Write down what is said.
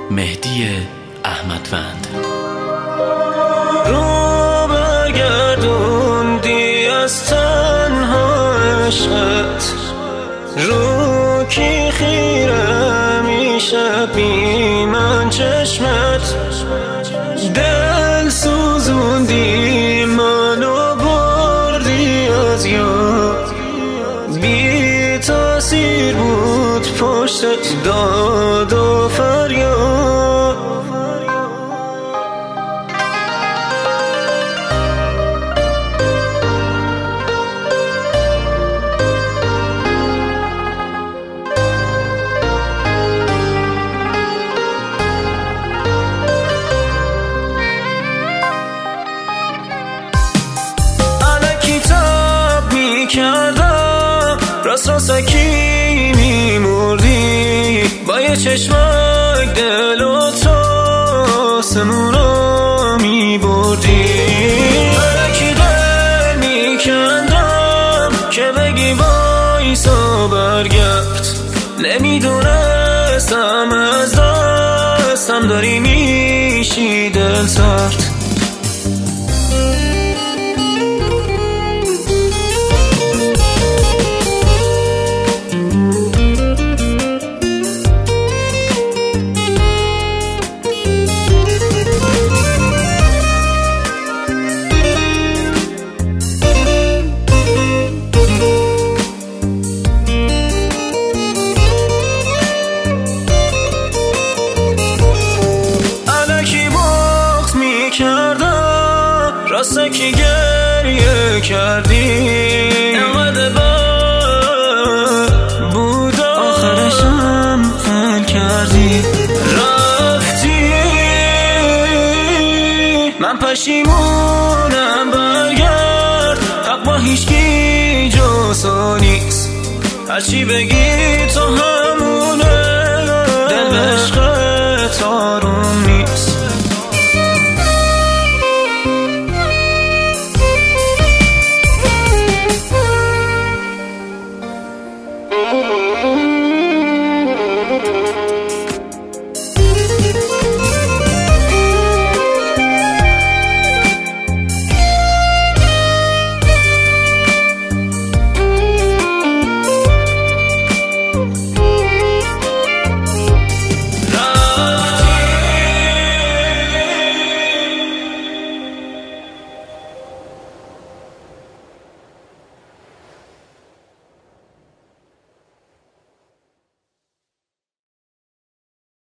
مهدی احمدوند. رو برگردوندی از تنها عشقت، رو کی خیره میشه بی من چشمت، دل سوزوندی منو بردی از یاد، بی تاثیر بود پشتت داد و فریاد. کردم راسکی میمردی، با یه چشمک دل و تو سمورا میبردی. الکی دل میکندم که بگی وایسا برگرد، نمیدونستم از دستم داری میشی دل سرد. راسته که گریه کردی، اینقدر بد بود آخرشم فل کردی. رفتی من پشیمونم، برگرد حق با هیچکی جز تو نیست، هرچی بگی تو هم